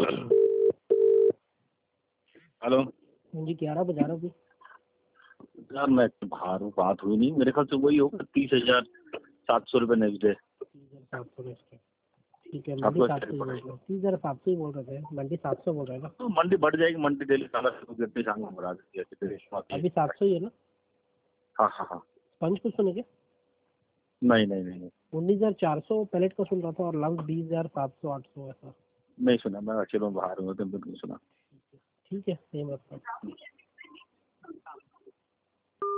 Hello. जी 11 बजा रहा हूँ यार मैं बाहर हूँ, बात हुई नहीं, मेरे ख्याल से वही होगा 30,700 रुपये नेक्स्ट डे। 30,700 ठीक है, मंडी आपको 700 ही बोल रहे हैं, 30,700 ही बोल रहे थे, मंडी 700 बोल रहे हैं ना। तो मंडी बढ़ जाएगी, मंडी डेली साला गिरती शाम को बढ़ा देती है। अभी 700 ही है ना। हाँ हाँ हाँ। पंच कुछ सुने क्या? नहीं नहीं नहीं 19,400 पैलेट का सुन रहा था और लंग 20,700 800 ऐसा। नहीं सुना, मैं अकेले बाहर हूँ तो बिल्कुल सुना। ठीक है, सेम रखता हूँ।